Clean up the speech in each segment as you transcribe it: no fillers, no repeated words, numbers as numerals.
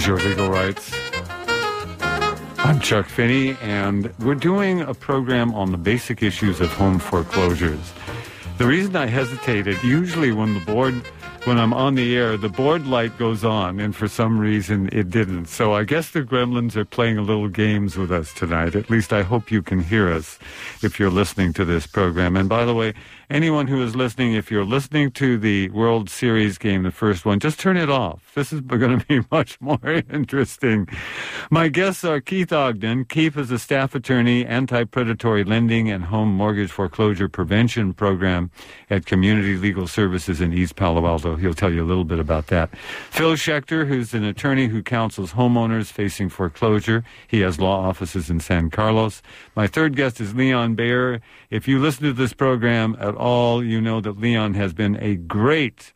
Your Legal Rights. I'm Chuck Finney, and we're doing a program on the basic issues of home foreclosures. The reason I hesitated, usually when I'm on the air, the board light goes on, and for some reason it didn't. So I guess the gremlins are playing a little games with us tonight. At least I hope you can hear us if you're listening to this program. And by the way, anyone who is listening, if you're listening to the World Series game, the first one, just turn it off. This is going to be much more interesting. My guests are Keith Ogden. Keith is a staff attorney, anti-predatory lending and home mortgage foreclosure prevention program at Community Legal Services in East Palo Alto. He'll tell you a little bit about that. Phil Schechter, who's an attorney who counsels homeowners facing foreclosure. He has law offices in San Carlos. My third guest is Leon Bayer. If you listen to this program at all, you know that Leon has been a great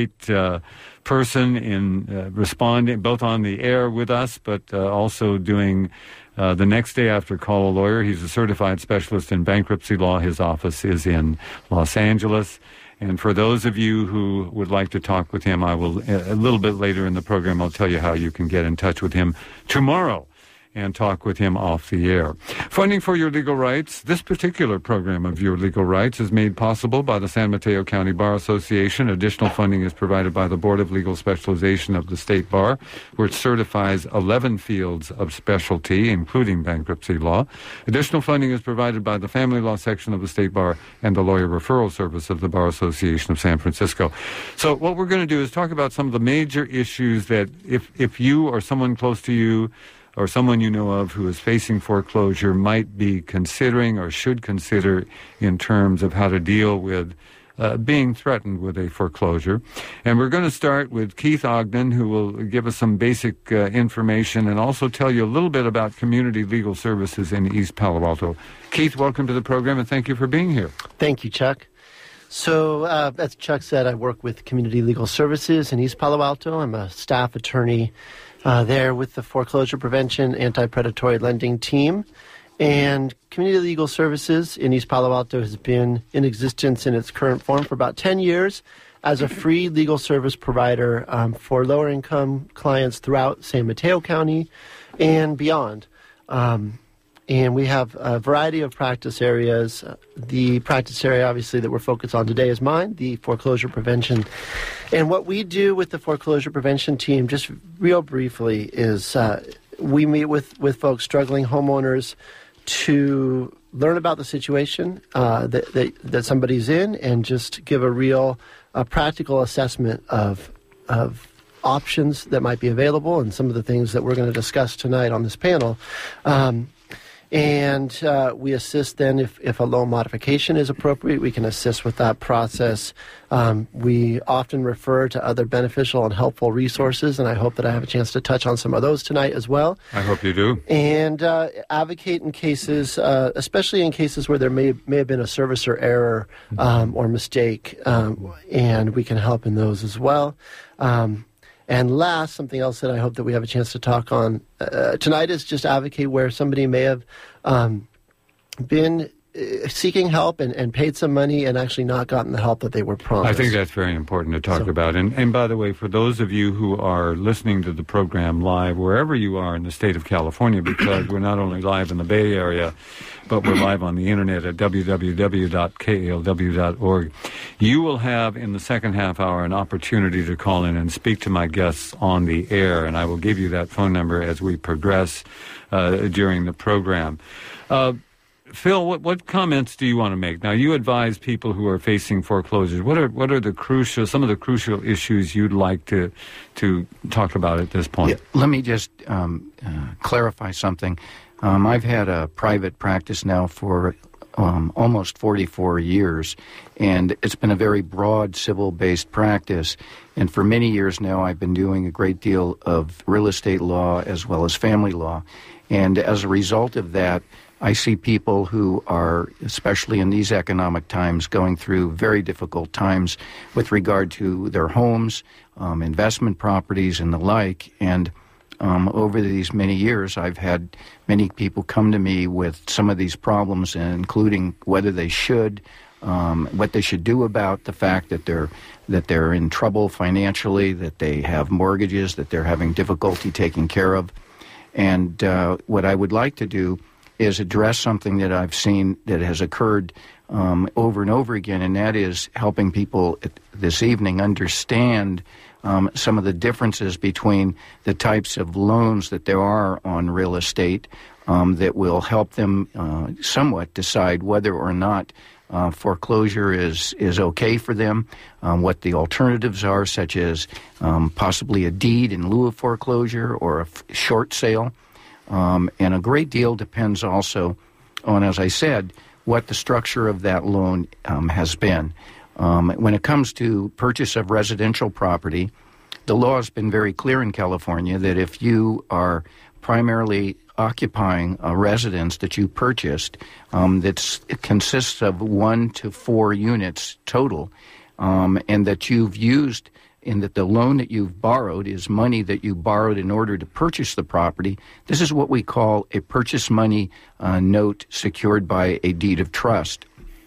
person in responding both on the air with us, but also doing the next day after call a lawyer. He's a certified specialist in bankruptcy law. His office is in Los Angeles. And for those of you who would like to talk with him, I will, a little bit later in the program, I'll tell you how you can get in touch with him tomorrow and talk with him off the air. Funding for Your Legal Rights. This particular program of Your Legal Rights is made possible by the San Mateo County Bar Association. Additional funding is provided by the Board of Legal Specialization of the State Bar, which certifies 11 fields of specialty, including bankruptcy law. Additional funding is provided by the Family Law Section of the State Bar and the Lawyer Referral Service of the Bar Association of San Francisco. So what we're going to do is talk about some of the major issues that if you or someone close to you or someone you know of who is facing foreclosure might be considering or should consider in terms of how to deal with being threatened with a foreclosure. And we're going to start with Keith Ogden, who will give us some basic information and also tell you a little bit about Community Legal Services in East Palo Alto. Keith, welcome to the program, and thank you for being here. Thank you, Chuck. So, as Chuck said, I work with Community Legal Services in East Palo Alto. I'm a staff attorney there with the Foreclosure Prevention Anti-Predatory Lending team. And Community Legal Services in East Palo Alto has been in existence in its current form for about 10 years as a free legal service provider for lower-income clients throughout San Mateo County and beyond. And we have a variety of practice areas. The practice area, obviously, that we're focused on today is mine, the foreclosure prevention. And what we do with the foreclosure prevention team, just real briefly, is we meet with folks, struggling homeowners, to learn about the situation that somebody's in and just give a real practical assessment of options that might be available and some of the things that we're going to discuss tonight on this panel. And we assist then if a loan modification is appropriate. We can assist with that process. We often refer to other beneficial and helpful resources, and I hope that I have a chance to touch on some of those tonight as well. I hope you do. And advocate in cases, especially in cases where there may have been a servicer error or mistake, and we can help in those as well. And last, something else that I hope that we have a chance to talk on tonight is just advocate where somebody may have been seeking help and paid some money and actually not gotten the help that they were promised. I think that's very important to talk about. And by the way, for those of you who are listening to the program live, wherever you are in the state of California, because we're not only live in the Bay Area, but we're live on the internet at www.kalw.org. You will have in the second half hour an opportunity to call in and speak to my guests on the air, and I will give you that phone number as we progress during the program. Phil, what comments do you want to make? Now, you advise people who are facing foreclosures. What are some of the crucial issues you'd like to talk about at this point? Yeah, let me just clarify something. I've had a private practice now for almost 44 years, and it's been a very broad civil-based practice. And for many years now, I've been doing a great deal of real estate law as well as family law. And as a result of that, I see people who are, especially in these economic times, going through very difficult times with regard to their homes, investment properties, and the like. And over these many years, I've had many people come to me with some of these problems, including whether they should what they should do about the fact that they're in trouble financially, that they have mortgages, that they're having difficulty taking care of. And what I would like to do is address something that I've seen that has occurred over and over again, and that is helping people this evening understand some of the differences between the types of loans that there are on real estate that will help them somewhat decide whether or not foreclosure is okay for them, what the alternatives are, such as possibly a deed in lieu of foreclosure or a short sale. And a great deal depends also on, as I said, what the structure of that loan has been. When it comes to purchase of residential property, the law has been very clear in California that if you are primarily occupying a residence that you purchased it consists of 1 to 4 units total, and that you've used, and that the loan that you've borrowed is money that you borrowed in order to purchase the property, this is what we call a purchase money note secured by a deed of trust.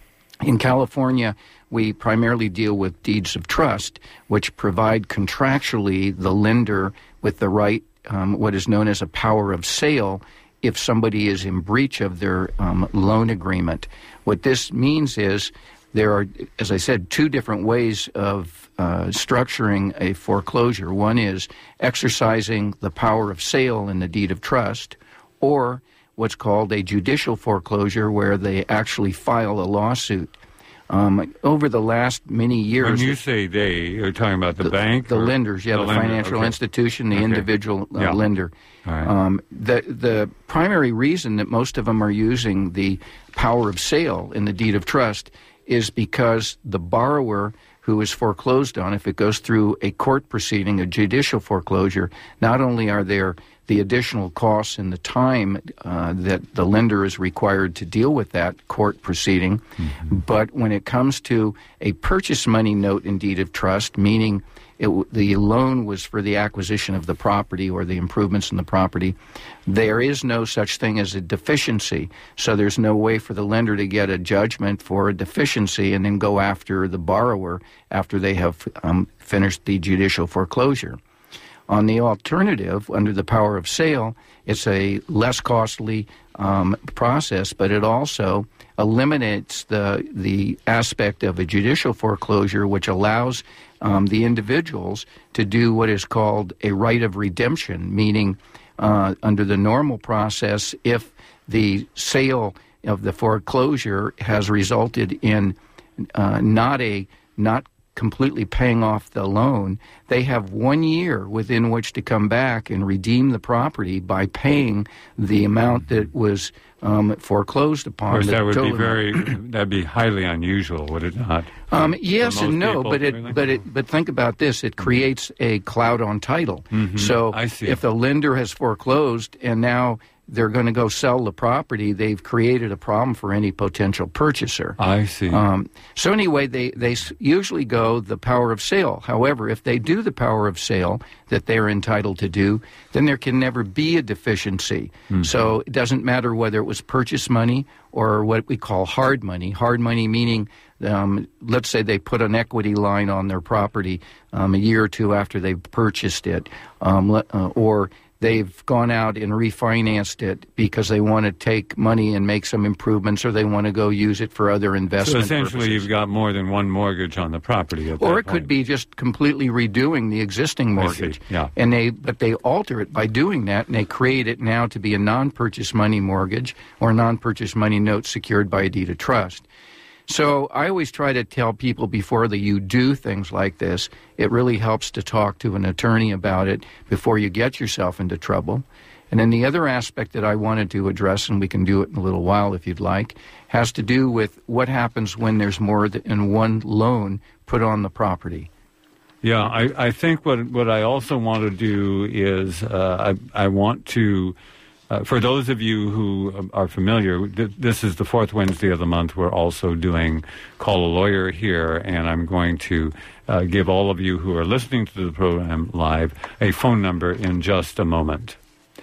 In California, we primarily deal with deeds of trust, which provide contractually the lender with the right, what is known as a power of sale, if somebody is in breach of their loan agreement. What this means is there are, as I said, 2 different ways of structuring a foreclosure. One is exercising the power of sale in the deed of trust, or what's called a judicial foreclosure, where they actually file a lawsuit. Over the last many years... When you say they, you're talking about the bank? The lenders, the lender, financial institution, the individual lender. All right. The primary reason that most of them are using the power of sale in the deed of trust is because the borrower who is foreclosed on, if it goes through a court proceeding, a judicial foreclosure, not only are there the additional costs and the time that the lender is required to deal with that court proceeding, but when it comes to a purchase money note in deed of trust, meaning the loan was for the acquisition of the property or the improvements in the property, there is no such thing as a deficiency. So there's no way for the lender to get a judgment for a deficiency and then go after the borrower after they have finished the judicial foreclosure. On the alternative, under the power of sale, it's a less costly process, but it also eliminates the aspect of a judicial foreclosure, which allows the individuals to do what is called a right of redemption, meaning under the normal process, if the sale of the foreclosure has resulted in not completely paying off the loan, they have 1 year within which to come back and redeem the property by paying the amount that was foreclosed upon. Of course, that'd be highly unusual, would it not? Yes and no, but think about this: it creates a cloud on title. So if the lender has foreclosed and now they're going to go sell the property, they've created a problem for any potential purchaser. I see. So anyway, they usually go the power of sale. However, if they do the power of sale that they're entitled to do, then there can never be a deficiency. So it doesn't matter whether it was purchase money or what we call hard money. Hard money meaning, let's say they put an equity line on their property a year or 2 after they've purchased it, or they've gone out and refinanced it because they want to take money and make some improvements, or they want to go use it for other investment So essentially purposes. You've got more than one mortgage on the property at that Or point. it could be just completely redoing the existing mortgage. I see. Yeah. But they alter it by doing that, and they create it now to be a non-purchase money mortgage or non-purchase money note secured by a deed of trust. So I always try to tell people before that you do things like this, it really helps to talk to an attorney about it before you get yourself into trouble. And then the other aspect that I wanted to address, and we can do it in a little while if you'd like, has to do with what happens when there's more than one loan put on the property. Yeah, I think what I also want to do is I want to... for those of you who are familiar, this is the 4th Wednesday of the month. We're also doing Call a Lawyer here, and I'm going to give all of you who are listening to the program live a phone number in just a moment.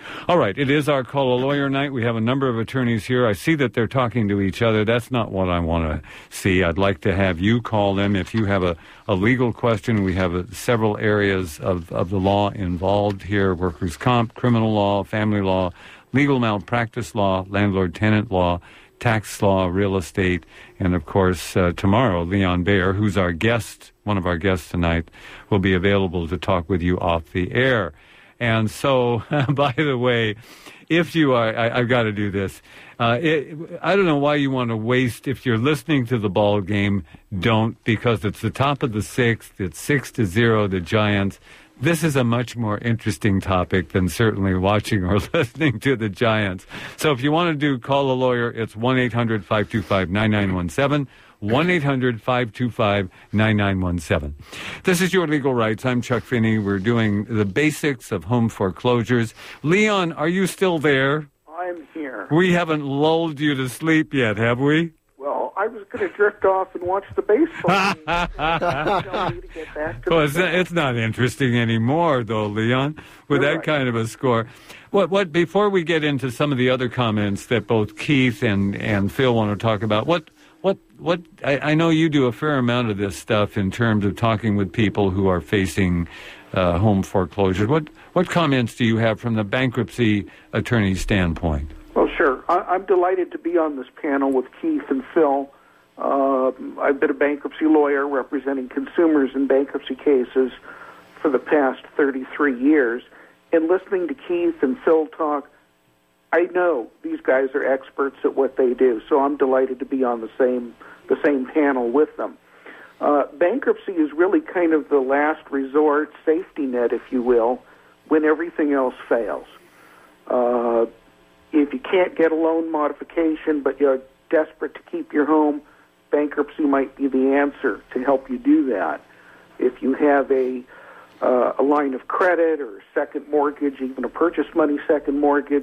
All right, it is our Call a Lawyer night. We have a number of attorneys here. I see that they're talking to each other. That's not what I want to see. I'd like to have you call them if you have a legal question. We have several areas of the law involved here: workers' comp, criminal law, family law, legal malpractice law, landlord-tenant law, tax law, real estate, and of course, tomorrow, Leon Bayer, who's our guest, one of our guests tonight, will be available to talk with you off the air. And so, by the way, if you are, I've got to do this. I don't know why you want to waste, if you're listening to the ball game, don't, because it's the top of the sixth, it's 6-0, the Giants. This is a much more interesting topic than certainly watching or listening to the Giants. So if you want to do Call a Lawyer, it's 1-800-525-9917, 1-800-525-9917. This is Your Legal Rights. I'm Chuck Finney. We're doing the basics of home foreclosures. Leon, are you still there? I'm here. We haven't lulled you to sleep yet, have we? Well, I was going to drift off and watch the baseball game. Tell me to get back to Well, it's not interesting anymore, though, Leon, with You're that right. kind of a score. What? Before we get into some of the other comments that both Keith and Phil want to talk about, what? I know you do a fair amount of this stuff in terms of talking with people who are facing home foreclosures. What comments do you have from the bankruptcy attorney's standpoint? Well, sure. I'm delighted to be on this panel with Keith and Phil. I've been a bankruptcy lawyer representing consumers in bankruptcy cases for the past 33 years. And listening to Keith and Phil talk, I know these guys are experts at what they do, so I'm delighted to be on the same panel with them. Bankruptcy is really kind of the last resort safety net, if you will, when everything else fails. If you can't get a loan modification, but you're desperate to keep your home, bankruptcy might be the answer to help you do that. If you have a line of credit or a second mortgage, even a purchase money second mortgage,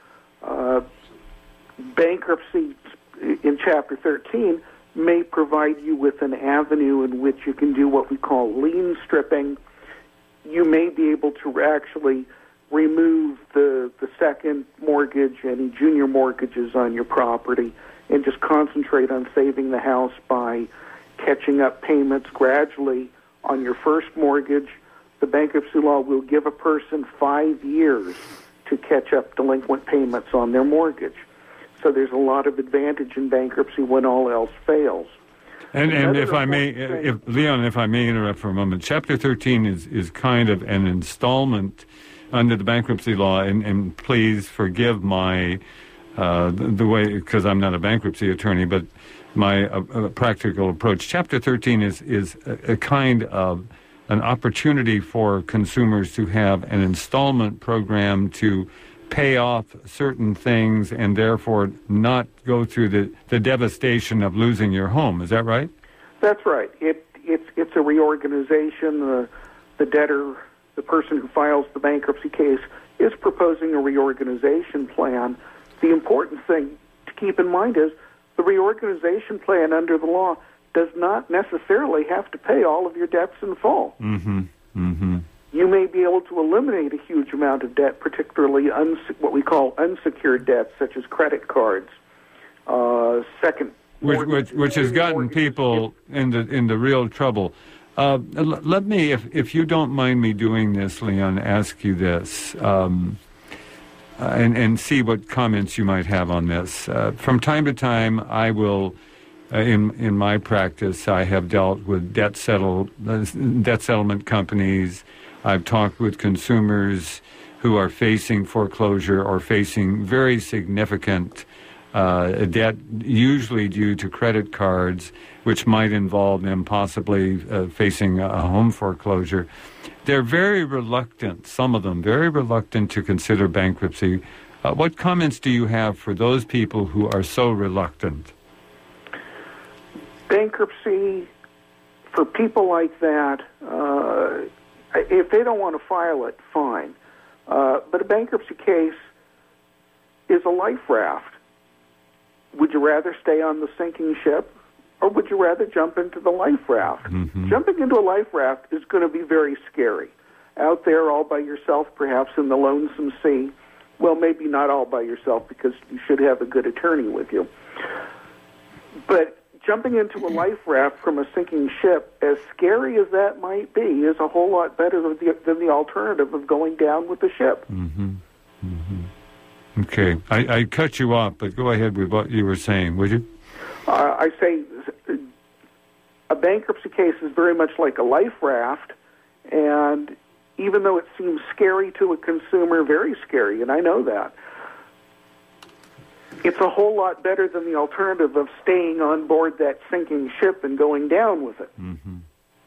bankruptcy in Chapter 13 may provide you with an avenue in which you can do what we call lien stripping. You may be able to actually remove the second mortgage, any junior mortgages on your property, and just concentrate on saving the house by catching up payments gradually on your first mortgage. The bankruptcy law will give a person 5 years to catch up delinquent payments on their mortgage. So there's a lot of advantage in bankruptcy when all else fails. And if I may, Leon, if I may interrupt for a moment, Chapter 13 is kind of an installment under the bankruptcy law, and please forgive my the way, because I'm not a bankruptcy attorney, but my practical approach. Chapter 13 is a kind of an opportunity for consumers to have an installment program to pay off certain things and therefore not go through the devastation of losing your home. Is that right? That's right. It's a reorganization. The debtor, the person who files the bankruptcy case, is proposing a reorganization plan. The important thing to keep in mind is the reorganization plan under the law does not necessarily have to pay all of your debts in full. Mm-hmm. Mm-hmm. You may be able to eliminate a huge amount of debt, particularly what we call unsecured debts, such as credit cards, second which has gotten people into real trouble. Let me, if you don't mind me doing this, Leon, ask you this, and see what comments you might have on this. From time to time, I will, in my practice, I have dealt with debt settlement companies. I've talked with consumers who are facing foreclosure or facing very significant debt, usually due to credit cards, which might involve them possibly facing a home foreclosure. They're very reluctant, some of them, very reluctant to consider bankruptcy. What comments do you have for those people who are so reluctant? Bankruptcy, for people like that, if they don't want to file it, fine. But a bankruptcy case is a life raft. Would you rather stay on the sinking ship, or would you rather jump into the life raft? Mm-hmm. Jumping into a life raft is going to be very scary. Out there all by yourself, perhaps in the lonesome sea, Well, maybe not all by yourself, because you should have a good attorney with you. But jumping into a life raft from a sinking ship, as scary as that might be, is a whole lot better than the alternative of going down with the ship. Mm-hmm. Mm-hmm. Okay. I cut you off, but go ahead with what you were saying, would you? I say a bankruptcy case is very much like a life raft, and even though it seems scary to a consumer, very scary, and I know that, it's a whole lot better than the alternative of staying on board that sinking ship and going down with it. Mm-hmm.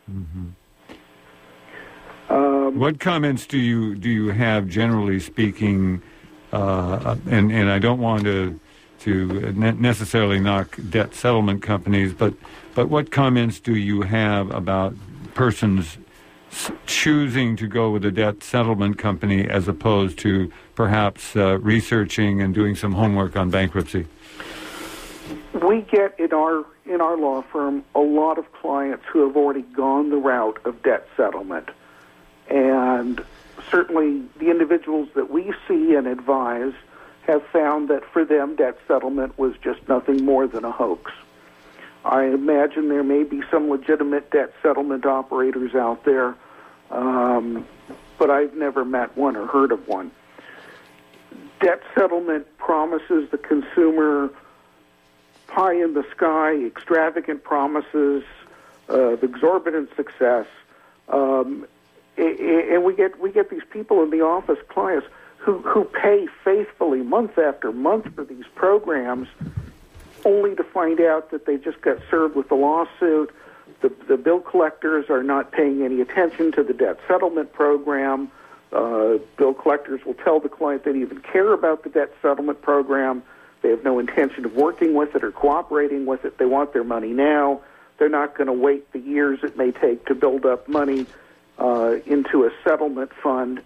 Mm-hmm. What comments do you have, generally speaking, and I don't want to necessarily knock debt settlement companies, but what comments do you have about persons choosing to go with a debt settlement company as opposed to perhaps researching and doing some homework on bankruptcy? We get in our law firm a lot of clients who have already gone the route of debt settlement, and certainly the individuals that we see and advise have found that for them debt settlement was just nothing more than a hoax. I imagine there may be some legitimate debt settlement operators out there, but I've never met one or heard of one. Debt settlement promises the consumer pie in the sky, extravagant promises of exorbitant success, and we get these people in the office, clients, who pay faithfully month after month for these programs, only to find out that they just got served with a lawsuit. The bill collectors are not paying any attention to the debt settlement program. Bill collectors will tell the client they don't even care about the debt settlement program. They have no intention of working with it or cooperating with it. They want their money now. They're not going to wait the years it may take to build up money into a settlement fund.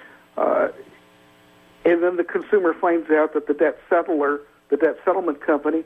And then the consumer finds out that the debt settlement company,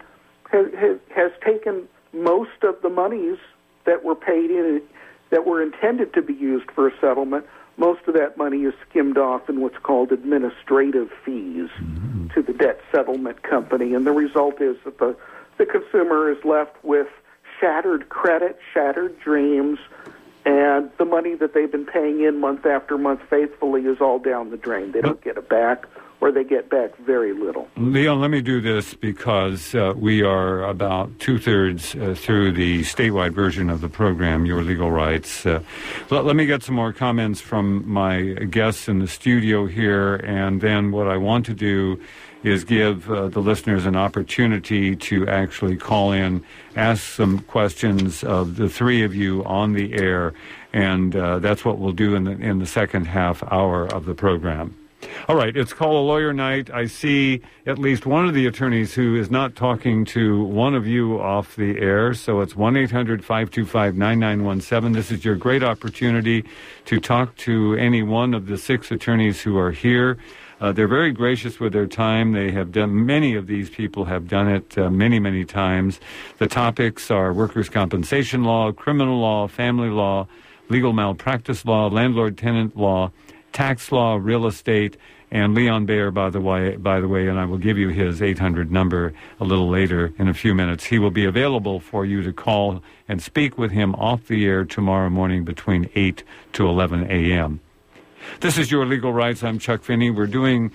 has taken most of the monies that were paid in, that were intended to be used for a settlement. Most of that money is skimmed off in what's called administrative fees to the debt settlement company, and the result is that the consumer is left with shattered credit, shattered dreams, and the money that they've been paying in month after month faithfully is all down the drain. They don't get it back, or they get back very little. Leon, let me do this because we are about two-thirds through the statewide version of the program, Your Legal Rights. Let me get some more comments from my guests in the studio here, and then what I want to do is give the listeners an opportunity to actually call in, ask some questions of the three of you on the air, and that's what we'll do in the second half hour of the program. All right, it's Call a Lawyer Night. I see at least one of the attorneys who is not talking to one of you off the air, so it's 1-800-525-9917. This is your great opportunity to talk to any one of the six attorneys who are here. They're very gracious with their time. They have done, many of these people have done it many, many times. The topics are workers' compensation law, criminal law, family law, legal malpractice law, landlord-tenant law, tax law, real estate, and Leon Bayer, by the way, and I will give you his 800 number a little later in a few minutes. He will be available for you to call and speak with him off the air tomorrow morning between 8 to 11 a.m. This is Your Legal Rights. I'm Chuck Finney. We're doing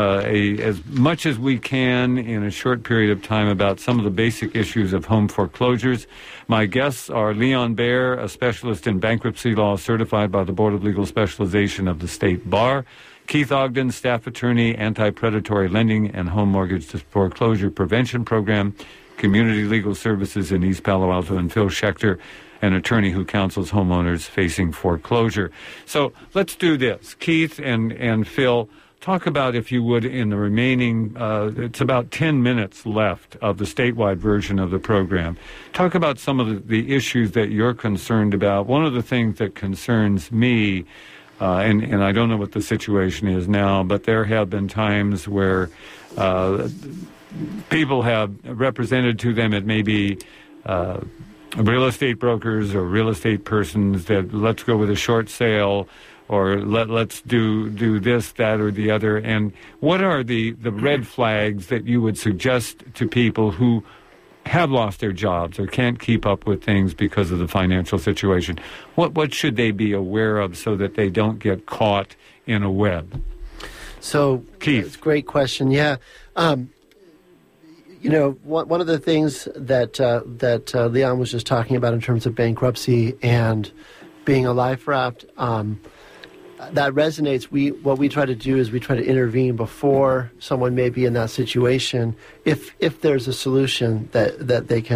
as much as we can in a short period of time about some of the basic issues of home foreclosures. My guests are Leon Bayer, a specialist in bankruptcy law certified by the Board of Legal Specialization of the State Bar; Keith Ogden, staff attorney, anti-predatory lending and home mortgage foreclosure prevention program, Community Legal Services in East Palo Alto; and Phil Schechter, an attorney who counsels homeowners facing foreclosure. So let's do this. Keith and Phil, talk about, if you would, in the remaining, it's about 10 minutes left of the statewide version of the program. Talk about some of the issues that you're concerned about. One of the things that concerns me, and I don't know what the situation is now, but there have been times where people have represented to them, it may be real estate brokers or real estate persons, that let's go with a short sale, let's do this, that, or the other. And what are the red flags that you would suggest to people who have lost their jobs or can't keep up with things because of the financial situation? What should they be aware of so that they don't get caught in a web? So, Keith. It's a great question. Yeah. One of the things that Leon was just talking about in terms of bankruptcy and being a life raft, that resonates. What we try to do is we try to intervene before someone may be in that situation, if there's a solution that they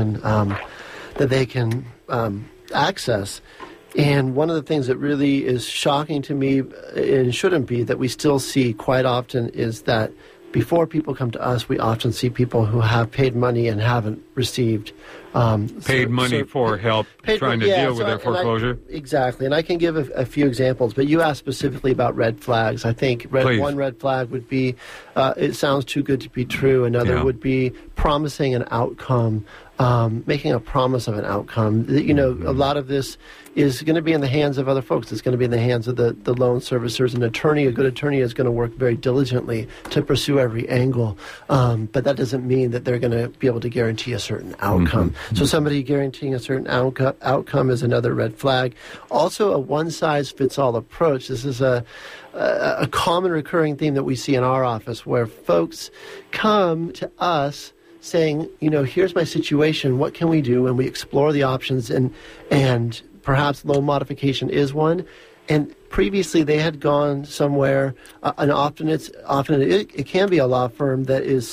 can access. And one of the things that really is shocking to me, and shouldn't be, that we still see quite often, is that before people come to us, we often see people who have paid money and haven't received paid money for help trying to deal with their foreclosure. Exactly, and I can give a few examples. But you asked specifically about red flags. I think one red flag would be it sounds too good to be true. Another would be promising an outcome, making a promise of an outcome. A lot of this is going to be in the hands of other folks. It's going to be in the hands of the loan servicers. An attorney, a good attorney, is going to work very diligently to pursue every angle. But that doesn't mean that they're going to be able to guarantee a certain outcome. So somebody guaranteeing a certain outcome is another red flag. Also, a one-size-fits-all approach. This is a common recurring theme that we see in our office, where folks come to us saying, here's my situation, what can we do? And we explore the options, and perhaps loan modification is one. And previously they had gone somewhere, and often it can be a law firm that is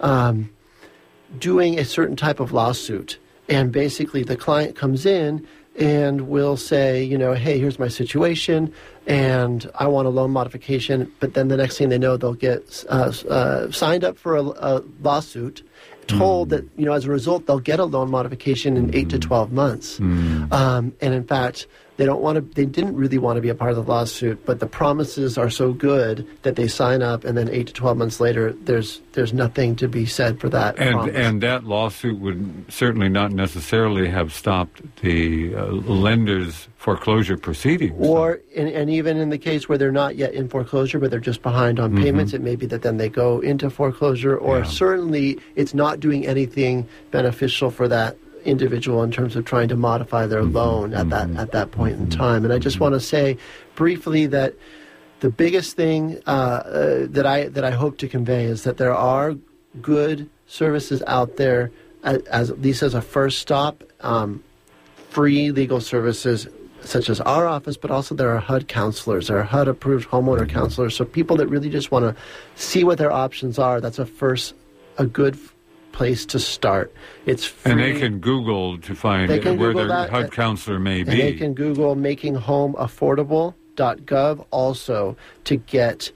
doing a certain type of lawsuit. And basically the client comes in and will say, hey, here's my situation, and I want a loan modification. But then the next thing they know, they'll get signed up for a lawsuit, told that, as a result, they'll get a loan modification in 8 to 12 months. And in fact, they didn't really want to be a part of the lawsuit, but the promises are so good that they sign up, and then 8 to 12 months later, there's nothing to be said for that promise. And that lawsuit would certainly not necessarily have stopped the lender's foreclosure proceedings. Or, and even in the case where they're not yet in foreclosure, but they're just behind on payments, it may be that then they go into foreclosure, or certainly it's not doing anything beneficial for that individual in terms of trying to modify their loan at that point in time. And I just want to say briefly that the biggest thing that I hope to convey is that there are good services out there, as at least as a first stop, free legal services such as our office, but also there are HUD counselors, there are HUD-approved homeowner counselors. So people that really just want to see what their options are, that's a good place to start. It's free. And they can Google to find where their HUD counselor may be. And they can Google makinghomeaffordable.gov also to get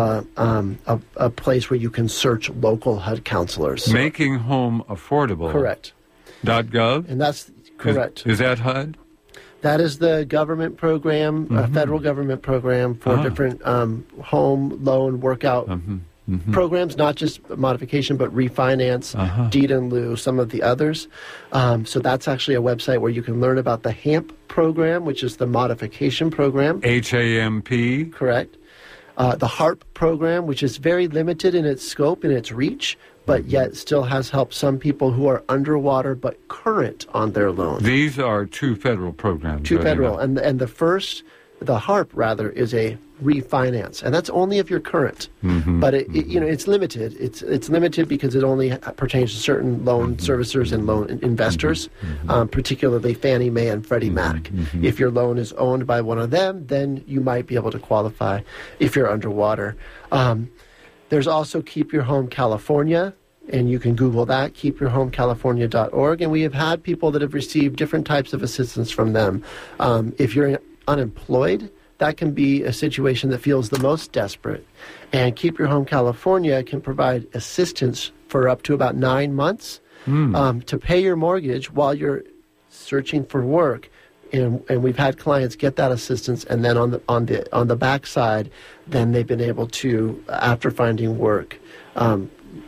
a place where you can search local HUD counselors. Making Home Affordable. Correct. .gov? And that's correct. Is that HUD? That is the government program, federal government program for different home loan workout programs, not just modification, but refinance, deed in lieu, some of the others. So that's actually a website where you can learn about the HAMP program, which is the modification program. HAMP? Correct. The HARP program, which is very limited in its scope and its reach, but yet still has helped some people who are underwater but current on their loan. These are two federal programs. Two federal. And the first, the HARP rather, is a refinance, and that's only if you're current. But it's limited. It's limited because it only pertains to certain loan servicers and loan investors, particularly Fannie Mae and Freddie Mac. If your loan is owned by one of them, then you might be able to qualify if you're underwater. There's also Keep Your Home California, and you can Google that, keepyourhomecalifornia.org, and we have had people that have received different types of assistance from them. If you're unemployed, that can be a situation that feels the most desperate. And Keep Your Home California can provide assistance for up to about 9 months to pay your mortgage while you're searching for work. And we've had clients get that assistance, and then on the backside, then they've been able to, after finding work,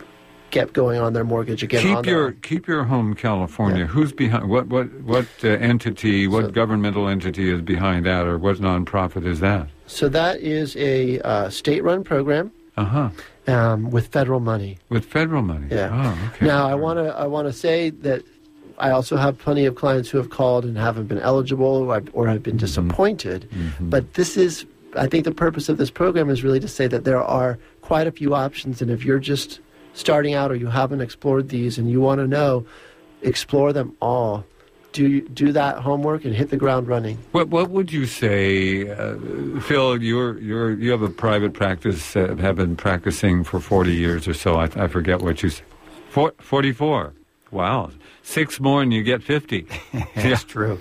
get going on their mortgage again. Keep your home, California. Yeah. Who's behind? What entity? What governmental entity is behind that, or what nonprofit is that? So that is a state-run program. With federal money. With federal money. Yeah. Oh, okay. Now I want to say that I also have plenty of clients who have called and haven't been eligible or have been disappointed. Mm-hmm. But I think the purpose of this program is really to say that there are quite a few options, and if you're just starting out or you haven't explored these and you want to know, explore them all. Do that homework and hit the ground running. What would you say, Phil? You have a private practice, have been practicing for 40 years or so. I forget what you said. 44. Wow, 6 more and you get 50. That's true.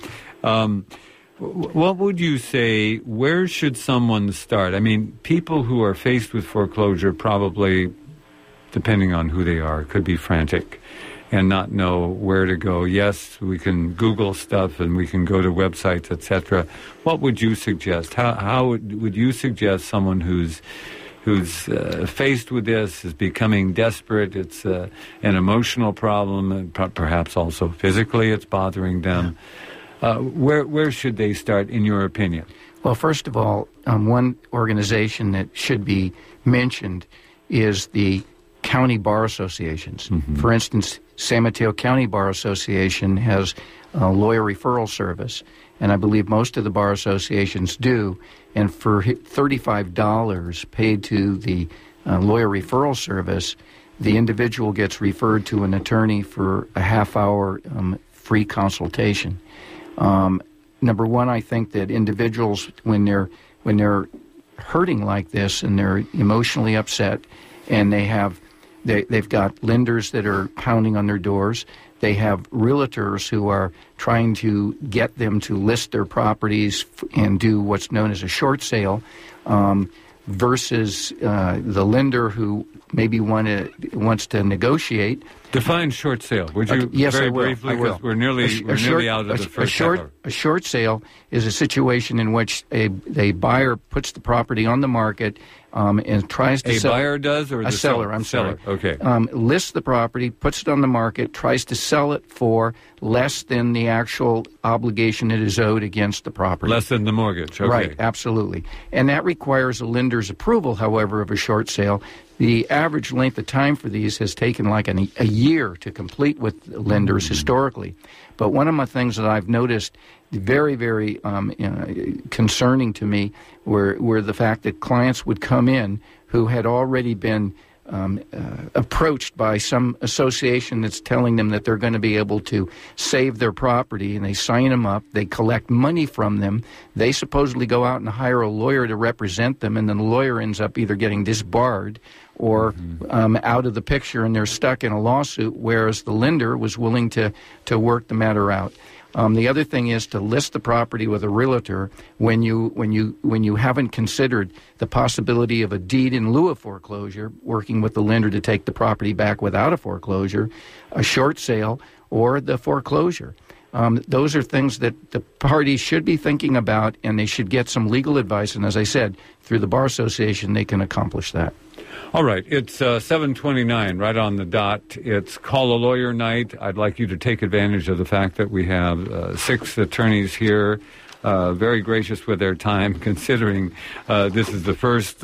What would you say? Where should someone start? I mean, people who are faced with foreclosure probably, depending on who they are, could be frantic and not know where to go. Yes, we can Google stuff and we can go to websites, etc. What would you suggest? How would you suggest someone who's faced with this, is becoming desperate, it's an emotional problem, and perhaps also physically it's bothering them. Where should they start, in your opinion? Well, first of all, one organization that should be mentioned is the county bar associations. Mm-hmm. For instance, San Mateo County Bar Association has a lawyer referral service, and I believe most of the bar associations do. And for $35 paid to the lawyer referral service, the individual gets referred to an attorney for a half-hour free consultation. Number one, I think that individuals, when they're hurting like this and they're emotionally upset, and they've got lenders that are pounding on their doors, they have realtors who are trying to get them to list their properties and do what's known as a short sale, versus the lender who maybe wants to negotiate. Define short sale, would you? Yes, very I will. briefly, I will. Because we're nearly out of the first hour. A short sale is a situation in which a buyer puts the property on the market and tries to sell. A buyer does, or a seller? I'm sorry. Okay. Lists the property, puts it on the market, tries to sell it for less than the actual obligation it is owed against the property. Less than the mortgage. Okay. Right. Absolutely. And that requires a lender's approval, however, of a short sale. The average length of time for these has taken like a year to complete with lenders historically. But one of the things that I've noticed very, very concerning to me were the fact that clients would come in who had already been approached by some association that's telling them that they're going to be able to save their property, and they sign them up, they collect money from them, they supposedly go out and hire a lawyer to represent them, and then the lawyer ends up either getting disbarred or out of the picture, and they're stuck in a lawsuit, whereas the lender was willing to work the matter out. The other thing is to list the property with a realtor when you haven't considered the possibility of a deed in lieu of foreclosure, working with the lender to take the property back without a foreclosure, a short sale, or the foreclosure. Those are things that the parties should be thinking about, and they should get some legal advice. And as I said, through the Bar Association, they can accomplish that. All right, it's 7:29, right on the dot. It's Call a Lawyer night. I'd like you to take advantage of the fact that we have 6 attorneys here, very gracious with their time, considering this is the first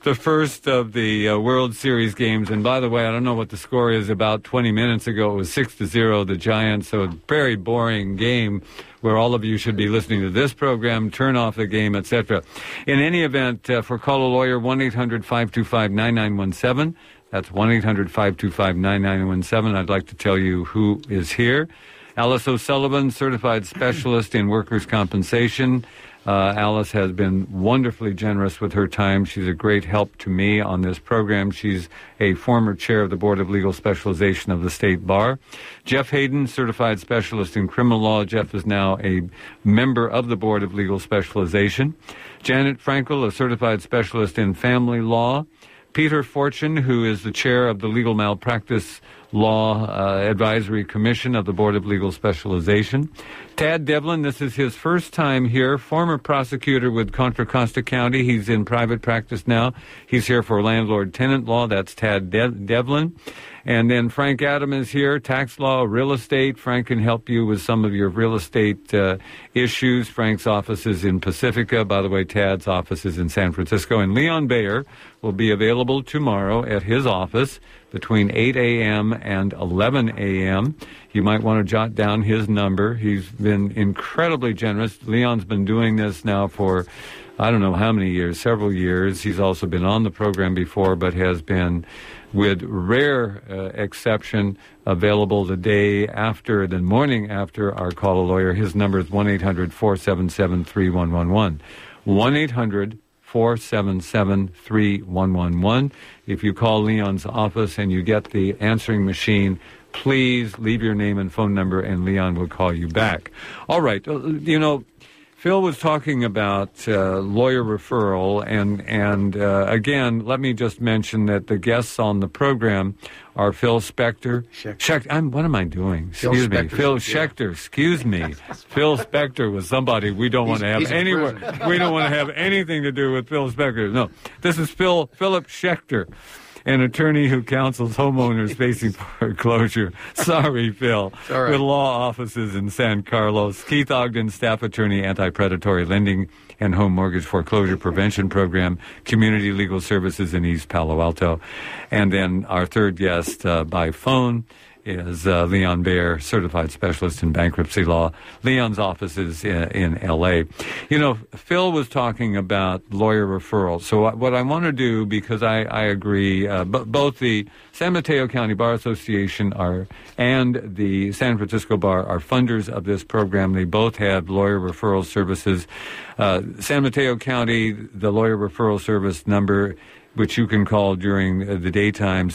of the World Series games. And by the way, I don't know what the score is. About 20 minutes ago, it was 6-0, the Giants. So a very boring game where all of you should be listening to this program, turn off the game, etc. In any event, for Call a Lawyer, 1-800-525-9917. That's 1-800-525-9917. I'd like to tell you who is here. Alice O'Sullivan, certified specialist in workers' compensation. Alice has been wonderfully generous with her time. She's a great help to me on this program. She's a former chair of the Board of Legal Specialization of the State Bar. Jeff Hayden, certified specialist in criminal law. Jeff is now a member of the Board of Legal Specialization. Janet Frankel, a certified specialist in family law. Peter Fortune, who is the chair of the Legal Malpractice Law Advisory Commission of the Board of Legal Specialization. Tad Devlin, this is his first time here, former prosecutor with Contra Costa County. He's in private practice now. He's here for landlord-tenant law. That's Tad Devlin. And then Frank Adam is here, tax law, real estate. Frank can help you with some of your real estate issues. Frank's office is in Pacifica. By the way, Tad's office is in San Francisco. And Leon Bayer will be available tomorrow at his office between 8 a.m. and 11 a.m. You might want to jot down his number. He's been incredibly generous. Leon's been doing this now for I don't know how many years, several years. He's also been on the program before, but has been, with rare exception, available the morning after our Call a Lawyer. His number is 1-800-477-3111. 1-800-477-3111. If you call Leon's office and you get the answering machine, please leave your name and phone number, and Leon will call you back. All right. Phil was talking about lawyer referral, and again, let me just mention that the guests on the program are Phil Spector. What am I doing? Excuse me. Phil Schechter. Excuse me. Phil Spector was somebody we don't want to have anywhere. We don't want to have anything to do with Phil Spector. No, this is Philip Schechter, an attorney who counsels homeowners facing foreclosure. Sorry, Phil. Right. With law offices in San Carlos. Keith Ogden, staff attorney, anti-predatory lending and home mortgage foreclosure prevention program, community legal services in East Palo Alto. And then our third guest by phone is Leon Bayer, certified specialist in bankruptcy law. Leon's office is in L.A. Phil was talking about lawyer referrals. So what I want to do, because I agree, both the San Mateo County Bar Association and the San Francisco Bar are funders of this program. They both have lawyer referral services. San Mateo County, the lawyer referral service number, which you can call during the daytime,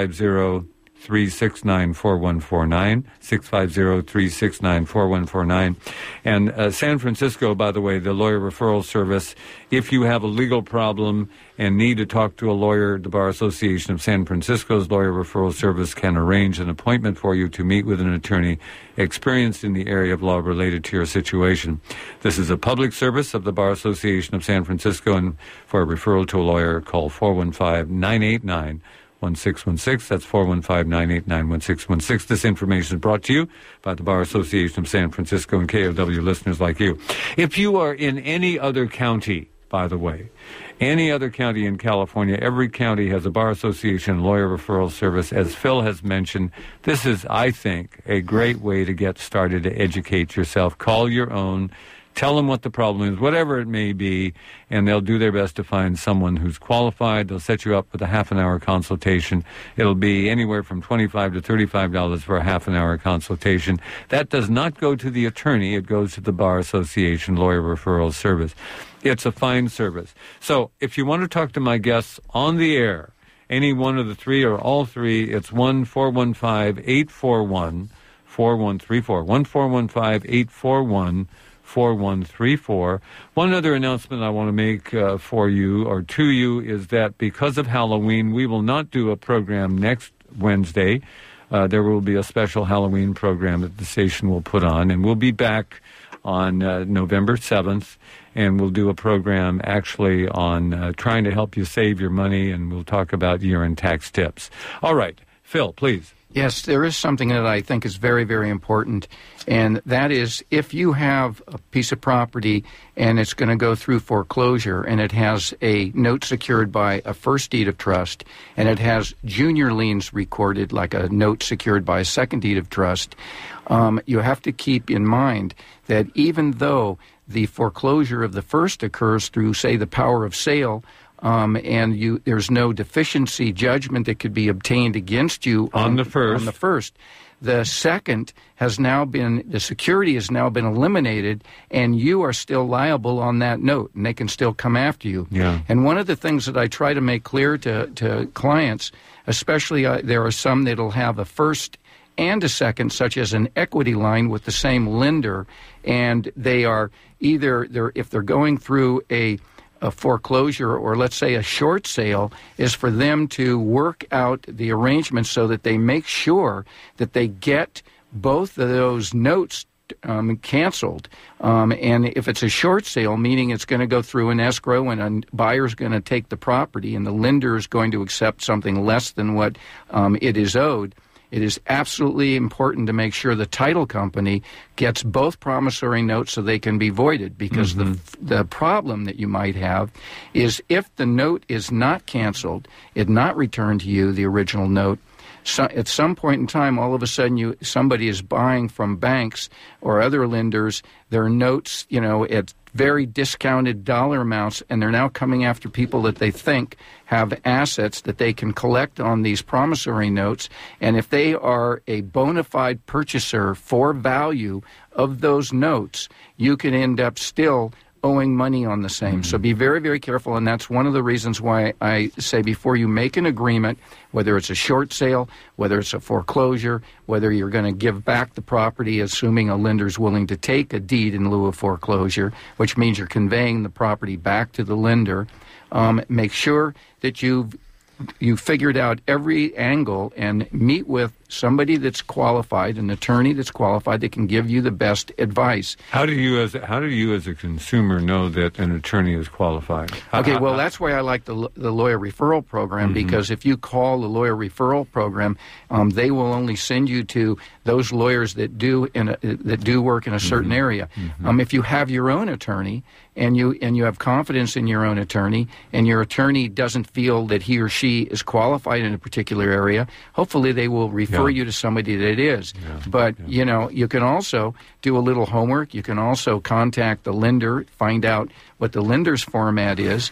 650-369-4149, 650-369-4149. And San Francisco, by the way, the lawyer referral service, if you have a legal problem and need to talk to a lawyer, the Bar Association of San Francisco's lawyer referral service can arrange an appointment for you to meet with an attorney experienced in the area of law related to your situation. This is a public service of the Bar Association of San Francisco, and for a referral to a lawyer, call 415-989-1616. That's 415-989-1616. This information is brought to you by the Bar Association of San Francisco and KOW listeners like you. If you are in any other county, by the way, any other county in California, every county has a Bar Association lawyer referral service. As Phil has mentioned, this is, I think, a great way to get started to educate yourself. Call your own. Tell them what the problem is, whatever it may be, and they'll do their best to find someone who's qualified. They'll set you up with a half-an-hour consultation. It'll be anywhere from $25 to $35 for a half-an-hour consultation. That does not go to the attorney. It goes to the Bar Association Lawyer Referral Service. It's a fine service. So if you want to talk to my guests on the air, any one of the three or all three, it's 1-415-841-4134, 1-415-841-4134. One other announcement I want to make for you or to you is that because of Halloween, we will not do a program next Wednesday. There will be a special Halloween program that the station will put on, and we'll be back on November 7th, and we'll do a program actually on trying to help you save your money, and we'll talk about year-end tax tips. All right, Phil, please. Yes, there is something that I think is very, very important, and that is if you have a piece of property and it's going to go through foreclosure and it has a note secured by a first deed of trust and it has junior liens recorded like a note secured by a second deed of trust, you have to keep in mind that even though the foreclosure of the first occurs through, say, the power of sale, and there's no deficiency judgment that could be obtained against you on the first. The second the security has now been eliminated, and you are still liable on that note, and they can still come after you. Yeah. And one of the things that I try to make clear to clients, especially there are some that'll have a first and a second, such as an equity line with the same lender, and they are if they're going through a a foreclosure or, let's say, a short sale is for them to work out the arrangements so that they make sure that they get both of those notes canceled. And if it's a short sale, meaning it's going to go through an escrow and a buyer's going to take the property and the lender is going to accept something less than what it is owed, it is absolutely important to make sure the title company gets both promissory notes so they can be voided, because the problem that you might have is if the note is not canceled, it not returned to you, the original note, so at some point in time, all of a sudden, somebody is buying from banks or other lenders their notes, at very discounted dollar amounts, and they're now coming after people that they think have assets that they can collect on these promissory notes. And if they are a bona fide purchaser for value of those notes, you can end up still owing money on the same. So be very, very careful, and that's one of the reasons why I say before you make an agreement, whether it's a short sale, whether it's a foreclosure, whether you're going to give back the property, assuming a lender's willing to take a deed in lieu of foreclosure, which means you're conveying the property back to the lender, make sure that you figured out every angle and meet with somebody that's qualified, an attorney that's qualified that can give you the best advice. How do you as a consumer know that an attorney is qualified? Okay, well, that's why I like the lawyer referral program, because if you call the lawyer referral program, they will only send you to those lawyers that do work in a certain area. If you have your own attorney and you have confidence in your own attorney, and your attorney doesn't feel that he or she is qualified in a particular area, hopefully they will refer you to somebody that is. But, you can also do a little homework. You can also contact the lender, find out what the lender's format is.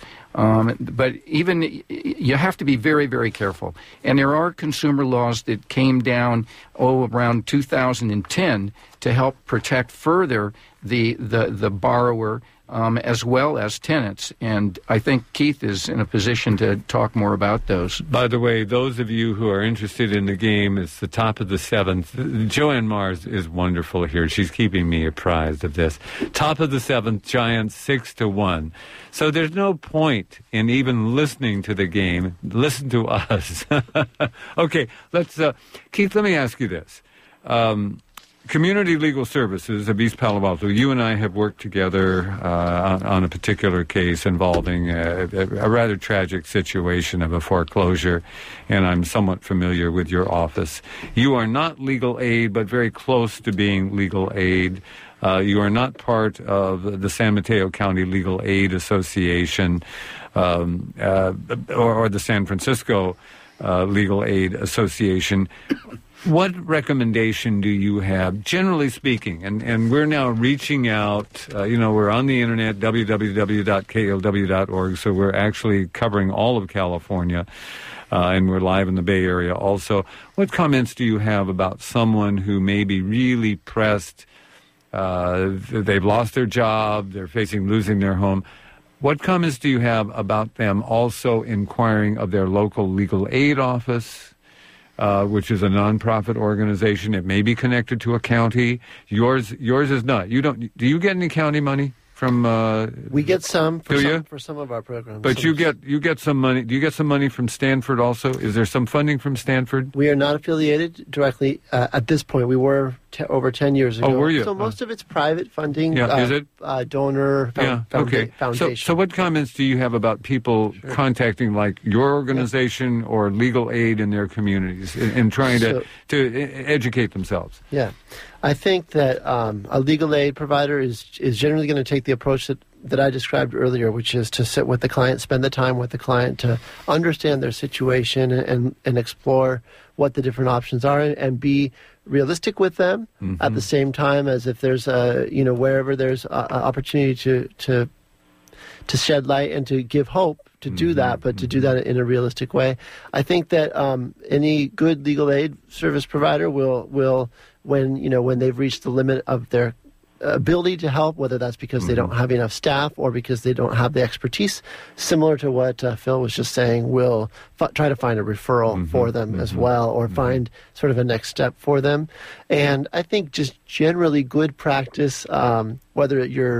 But even you have to be very, very careful. And there are consumer laws that came down around 2010 to help protect further the borrower as well as tenants. And I think Keith is in a position to talk more about those. By the way, those of you who are interested in the game, it's the top of the seventh. Joanne Mars is wonderful here. She's keeping me apprised of this. Top of the seventh, Giants 6-1. So there's no point in even listening to the game. Listen to us. Okay, let's Keith, let me ask you this. Community Legal Services of East Palo Alto, you and I have worked together on a particular case involving a rather tragic situation of a foreclosure, and I'm somewhat familiar with your office. You are not legal aid, but very close to being legal aid. You are not part of the San Mateo County Legal Aid Association or the San Francisco Legal Aid Association. What recommendation do you have, generally speaking? And we're now reaching out, we're on the internet, www.klw.org, so we're actually covering all of California, and we're live in the Bay Area also. What comments do you have about someone who may be really pressed, they've lost their job, they're facing losing their home? What comments do you have about them also inquiring of their local legal aid office? Which is a nonprofit organization. It may be connected to a county. Yours is not. You don't. Do you get any county money from? We get some for some of our programs. But you get some money. Do you get some money from Stanford also? Is there some funding from Stanford? We are not affiliated directly at this point. We were over 10 years ago. Oh, were you? So most of it's private funding. Yeah, is it? Donor okay. foundation. So what comments do you have about people contacting like your organization or legal aid in their communities and trying to educate themselves? Yeah. I think that a legal aid provider is generally going to take the approach that I described earlier, which is to sit with the client, spend the time with the client to understand their situation and explore what the different options are and be realistic with them at the same time as if there's wherever there's an opportunity to shed light and to give hope to do that, but to do that in a realistic way. I think that any good legal aid service provider will when they've reached the limit of their ability to help, whether that's because they don't have enough staff or because they don't have the expertise, similar to what Phil was just saying, will try to find a referral for them as well, or find sort of a next step for them. And I think just generally good practice, whether you're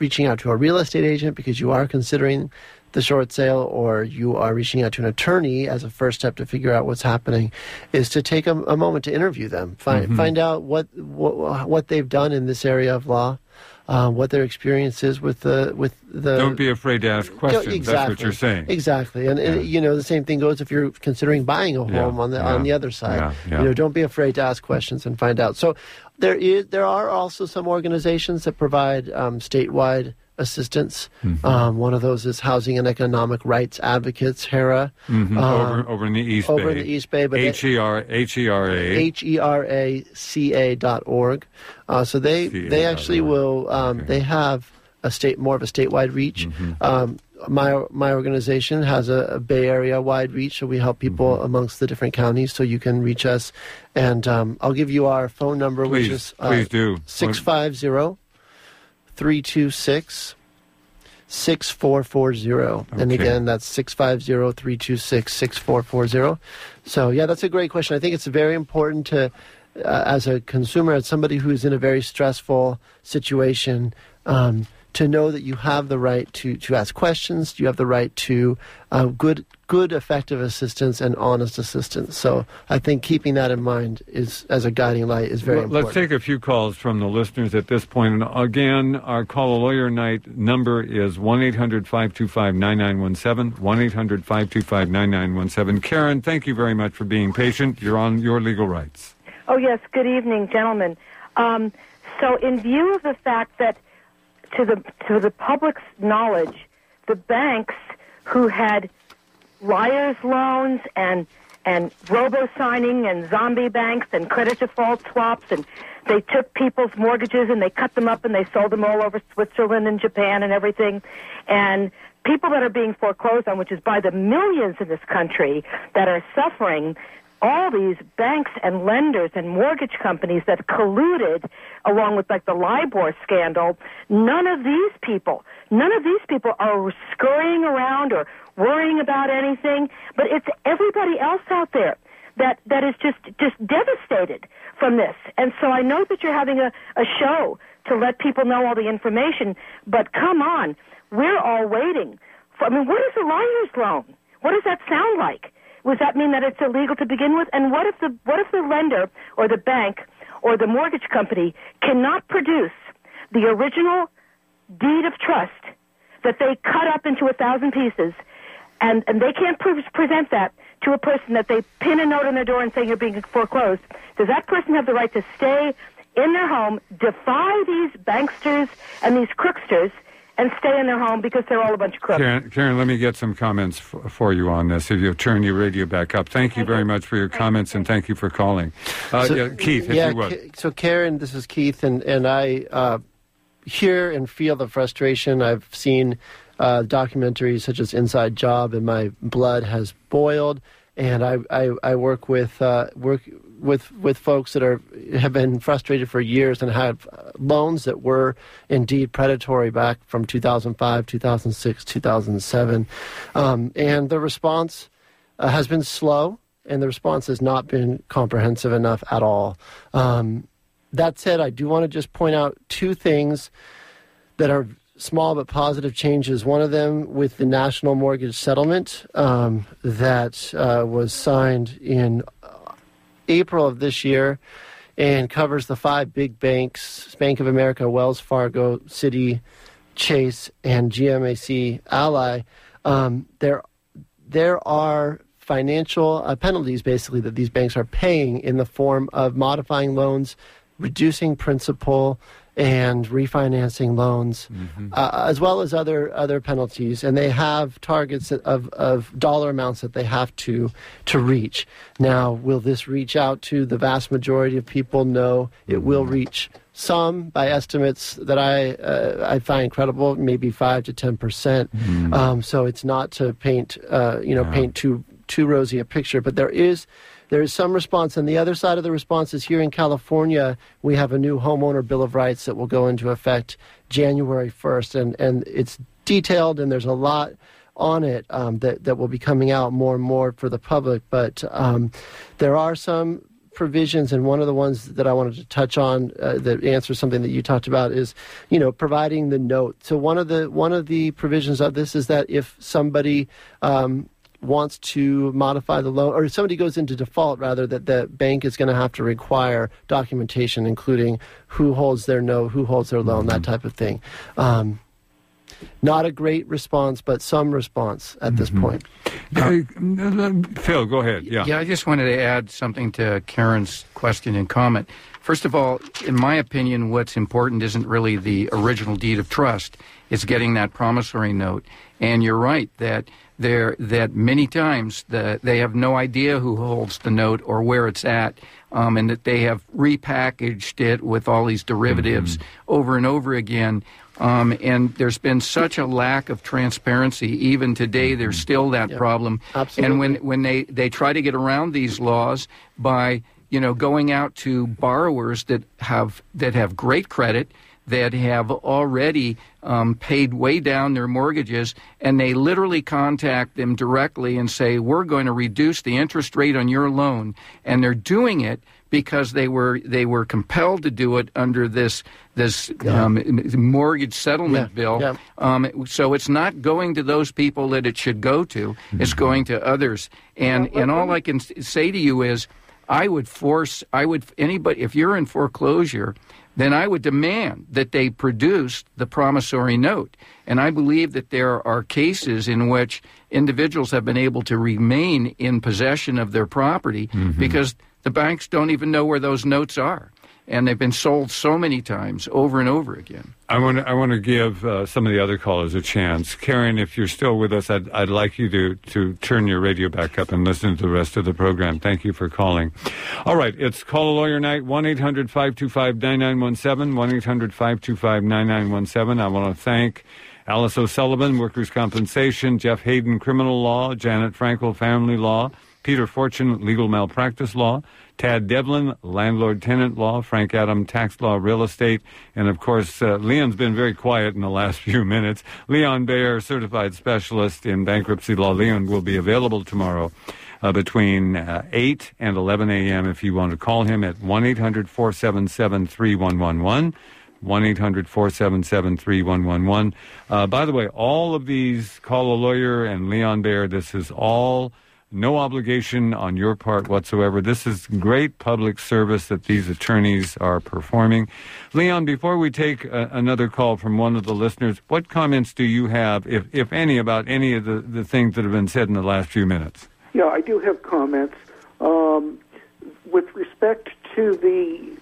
reaching out to a real estate agent because you are considering the short sale, or you are reaching out to an attorney as a first step to figure out what's happening, is to take a moment to interview them, find out what they've done in this area of law, what their experience is with the. Don't be afraid to ask questions. Exactly. That's what you're saying. Exactly, and the same thing goes if you're considering buying a home on the other side. Don't be afraid to ask questions and find out. So there are also some organizations that provide statewide assistance. One of those is Housing and Economic Rights Advocates, HERA. Over in the East Bay. Over in the East Bay. But HERACA.org. So they actually will, they have more of a statewide reach. My organization has a Bay Area wide reach, so we help people amongst the different counties. So you can reach us, and I'll give you our phone number, which is please do 650-326-6440. And again, that's 650-326-6440. So that's a great question. I think it's very important to, as a consumer, as somebody who's in a very stressful situation, to know that you have the right to ask questions, you have the right to good, effective assistance and honest assistance. So I think keeping that in mind is, as a guiding light, is very important. Let's take a few calls from the listeners at this point. And again, our Call a Lawyer Night number is 1-800-525-9917, 1-800-525-9917. Karen, thank you very much for being patient. You're on Your Legal Rights. Oh, yes. Good evening, gentlemen. So in view of the fact that to the public's knowledge, the banks who had liar's loans and robo-signing and zombie banks and credit default swaps, and they took people's mortgages and they cut them up and they sold them all over Switzerland and Japan and everything. And people that are being foreclosed on, which is by the millions in this country that are suffering, all these banks and lenders and mortgage companies that colluded along with like the LIBOR scandal, none of these people are scurrying around or worrying about anything, but it's everybody else out there that is just devastated from this. And so I know that you're having a show to let people know all the information, but come on, we're all waiting. What is a liar's loan? What does that sound like? Does that mean that it's illegal to begin with? And what if the lender or the bank or the mortgage company cannot produce the original deed of trust that they cut up into 1,000 pieces, and they can't present that to a person that they pin a note on their door and say you're being foreclosed? Does that person have the right to stay in their home, defy these banksters and these crooksters, and stay in their home because they're all a bunch of crooks? Karen, let me get some comments for you on this. If you'll turn your radio back up. Thank you very much for your comments, and thank you for calling. Keith, if you would. So, Karen, this is Keith, and I hear and feel the frustration. I've seen documentaries such as Inside Job, and my blood has boiled. And I work with folks that have been frustrated for years and have loans that were indeed predatory back from 2005, 2006, 2007. And the response has been slow, and the response has not been comprehensive enough at all. That said, I do want to just point out two things that are small but positive changes. One of them with the National Mortgage Settlement that was signed in April of this year and covers the 5 big banks: Bank of America, Wells Fargo, Citi, Chase, and GMAC Ally. There are financial penalties, basically, that these banks are paying in the form of modifying loans, reducing principal, and refinancing loans, as well as other penalties. And they have targets of dollar amounts that they have to reach. Now, will this reach out to the vast majority of people? No, it will reach some, by estimates that I find credible, maybe 5 to 10%. So it's not to paint too rosy a picture, but there is some response. And the other side of the response is here in California, we have a new homeowner bill of rights that will go into effect January 1st. And it's detailed, and there's a lot on it that will be coming out more and more for the public. But there are some provisions, and one of the ones that I wanted to touch on that answers something that you talked about is, providing the note. So one of the provisions of this is that if somebody wants to modify the loan, or if somebody goes into default, rather, that the bank is going to have to require documentation, including who holds their note, who holds their loan, that type of thing. Not a great response, but some response at this point. Phil, go ahead. Yeah, I just wanted to add something to Karen's question and comment. First of all, in my opinion, what's important isn't really the original deed of trust. It's getting that promissory note. And you're right that many times they have no idea who holds the note or where it's at, and that they have repackaged it with all these derivatives over and over again. And there's been such a lack of transparency. Even today, there's still that problem. Absolutely. And when they try to get around these laws by going out to borrowers that have great credit, that have already paid way down their mortgages, and they literally contact them directly and say, we're going to reduce the interest rate on your loan. And they're doing it because they were compelled to do it under this mortgage settlement bill. Yeah. So it's not going to those people that it should go to. It's going to others. And all I can say to you is, anybody, if you're in foreclosure, then I would demand that they produce the promissory note. And I believe that there are cases in which individuals have been able to remain in possession of their property because the banks don't even know where those notes are. And they've been sold so many times over and over again. I want to give some of the other callers a chance. Karen, if you're still with us, I'd like you to turn your radio back up and listen to the rest of the program. Thank you for calling. All right, it's Call a Lawyer Night, 1-800-525-9917, 1-800-525-9917. I want to thank Alice O'Sullivan, Workers' Compensation, Jeff Hayden, Criminal Law, Janet Frankel, Family Law, Peter Fortune, Legal Malpractice Law, Tad Devlin, Landlord-Tenant Law, Frank Adam, Tax Law, Real Estate, and of course, Leon's been very quiet in the last few minutes. Leon Bayer, Certified Specialist in Bankruptcy Law. Leon will be available tomorrow between 8 and 11 a.m. if you want to call him at 1-800-477-3111. 1-800-477-3111. By the way, all of these, Call a Lawyer and Leon Bayer, this is all no obligation on your part whatsoever. This is great public service that these attorneys are performing. Leon, before we take another call from one of the listeners, what comments do you have, if any, about any of the things that have been said in the last few minutes? Yeah, I do have comments. With respect to the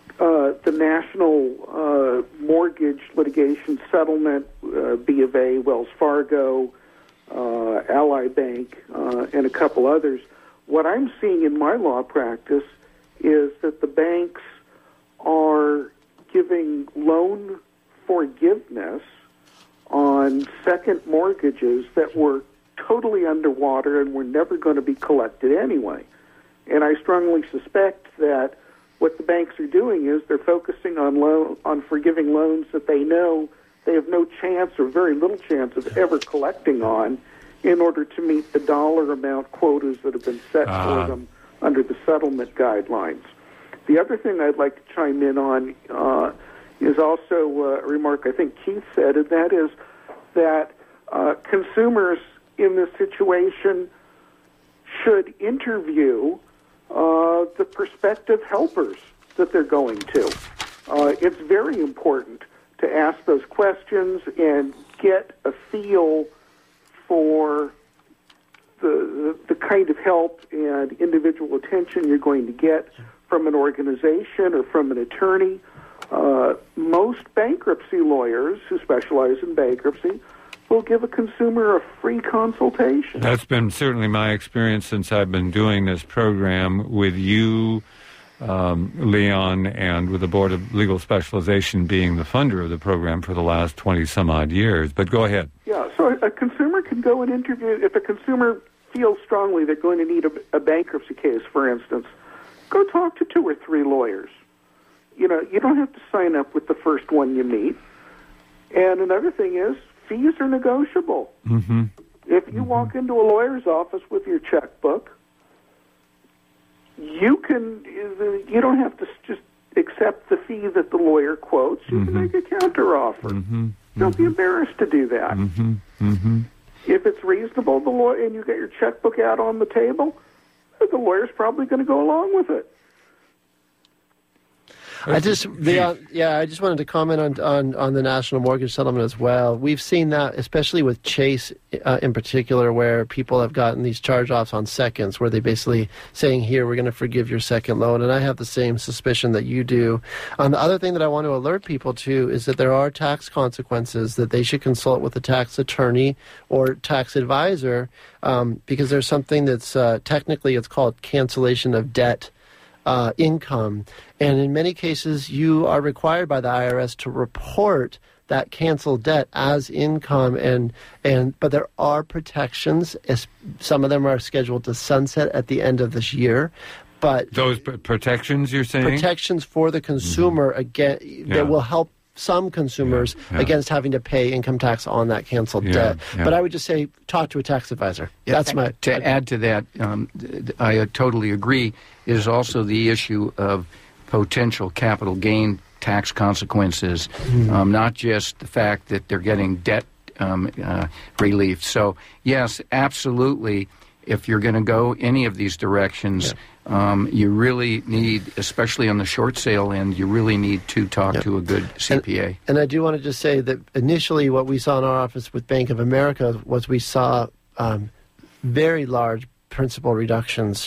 national mortgage litigation settlement, B of A, Wells Fargo, Ally Bank, and a couple others, what I'm seeing in my law practice is that the banks are giving loan forgiveness on second mortgages that were totally underwater and were never going to be collected anyway. And I strongly suspect that what the banks are doing is they're focusing on forgiving loans that they know they have no chance or very little chance of ever collecting on in order to meet the dollar amount quotas that have been set for them under the settlement guidelines. The other thing I'd like to chime in on is also a remark I think Keith said, and that is that consumers in this situation should interview the prospective helpers that they're going to. It's very important to ask those questions and get a feel for the kind of help and individual attention you're going to get from an organization or from an attorney. Most bankruptcy lawyers who specialize in bankruptcy will give a consumer a free consultation. That's been certainly my experience since I've been doing this program with you, Leon, and with the Board of Legal Specialization being the funder of the program for the last 20-some-odd years. But go ahead. Yeah, so a consumer can go and interview. If a consumer feels strongly they're going to need a bankruptcy case, for instance, go talk to 2 or 3 lawyers. You know, you don't have to sign up with the first one you meet. And another thing is, fees are negotiable. If you walk into a lawyer's office with your checkbook, you don't have to just accept the fee that the lawyer quotes. You can make a counteroffer. Don't be embarrassed to do that. If it's reasonable, the lawyer, and you get your checkbook out on the table, the lawyer's probably going to go along with it. I just wanted to comment on the national mortgage settlement as well. We've seen that, especially with Chase in particular, where people have gotten these charge-offs on seconds, where they basically saying, here, we're going to forgive your second loan. And I have the same suspicion that you do. The other thing that I want to alert people to is that there are tax consequences, that they should consult with a tax attorney or tax advisor, because there's something that's technically it's called cancellation of debt income. And in many cases, you are required by the IRS to report that canceled debt as income. But there are protections. Some of them are scheduled to sunset at the end of this year. But those protections, you're saying? Protections for the consumer, again, that will help some consumers against having to pay income tax on that canceled debt. But I would just say, talk to a tax advisor. That's my... To add to that, I totally agree, is also the issue of potential capital gain tax consequences, not just the fact that they're getting debt relief. So, yes, absolutely, if you're going to go any of these directions, you really need, especially on the short sale end, you really need to talk to a good CPA. And I do want to just say that initially what we saw in our office with Bank of America was we saw very large principal reductions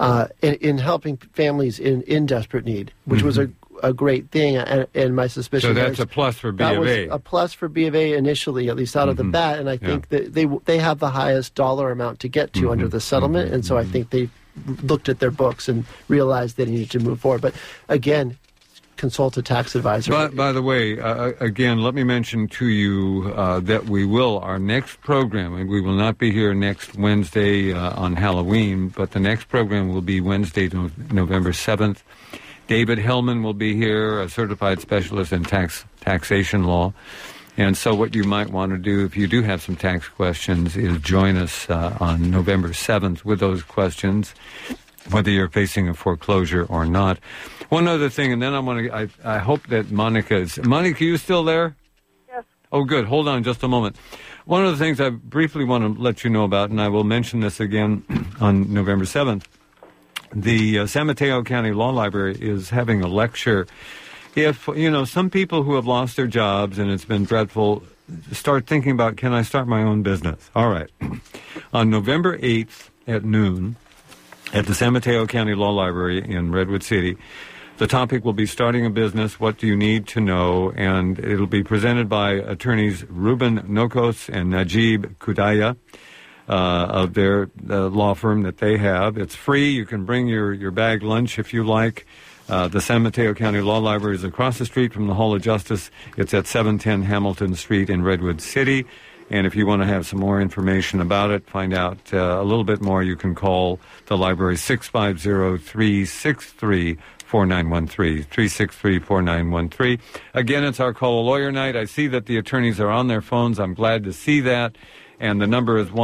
in helping families in desperate need, which was a great thing, and my suspicion. So that's a plus for B of A. That was a plus for B of A initially, at least out of the bat, and I think that they have the highest dollar amount to get to under the settlement, and so I think they looked at their books and realized they needed to move forward. But again, consult a tax advisor. But by the way, again, let me mention to you that our next program, and we will not be here next Wednesday on Halloween, but the next program will be Wednesday, November 7th. David Hellman will be here, a certified specialist in taxation law. And so what you might want to do, if you do have some tax questions, is join us on November 7th with those questions, whether you're facing a foreclosure or not. One other thing, and then I hope that Monica, you still there? Yes. Oh, good. Hold on just a moment. One of the things I briefly want to let you know about, and I will mention this again on November 7th, the San Mateo County Law Library is having a lecture. If, some people who have lost their jobs and it's been dreadful, start thinking about, can I start my own business? All right. On November 8th at noon at the San Mateo County Law Library in Redwood City, the topic will be starting a business, what do you need to know, and it'll be presented by attorneys Ruben Nokos and Najib Kudaya of their law firm that they have. It's free. You can bring your bag lunch if you like. The San Mateo County Law Library is across the street from the Hall of Justice. It's at 710 Hamilton Street in Redwood City. And if you want to have some more information about it, find out a little bit more, you can call the library 650-363-4913, 363-4913. Again, it's our Call a Lawyer night. I see that the attorneys are on their phones. I'm glad to see that. And the number is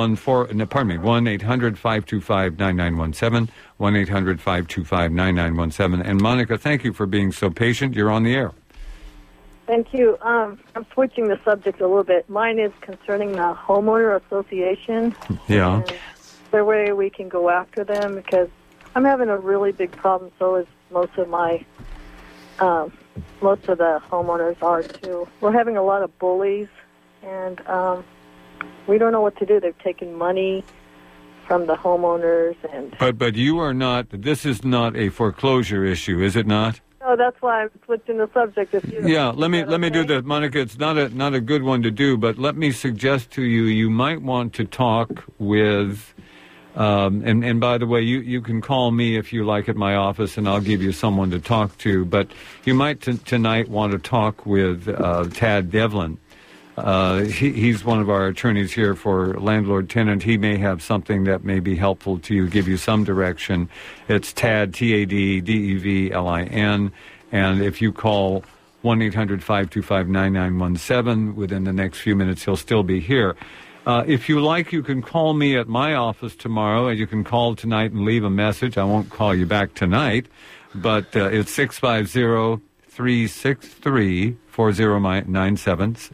1-800-525-9917, 1-800-525-9917. And Monica, thank you for being so patient. You're on the air. Thank you. I'm switching the subject a little bit. Mine is concerning the homeowner association. Yeah. Is there a way we can go after them? Because I'm having a really big problem. So is most of the homeowners are too. We're having a lot of bullies, and we don't know what to do. They've taken money from the homeowners, and but you are not. This is not a foreclosure issue, is it not? No, that's why I'm switching the subject. Let me do that, Monica. It's not a good one to do, but let me suggest to you, you might want to talk with. And by the way, you can call me if you like at my office, and I'll give you someone to talk to. But you might tonight want to talk with Tad Devlin. He's one of our attorneys here for landlord-tenant. He may have something that may be helpful to you, give you some direction. It's Tad, T-A-D-D-E-V-L-I-N. And if you call 1-800-525-9917 within the next few minutes, he'll still be here. If you like, you can call me at my office tomorrow, and you can call tonight and leave a message. I won't call you back tonight, but it's 650-363-4097,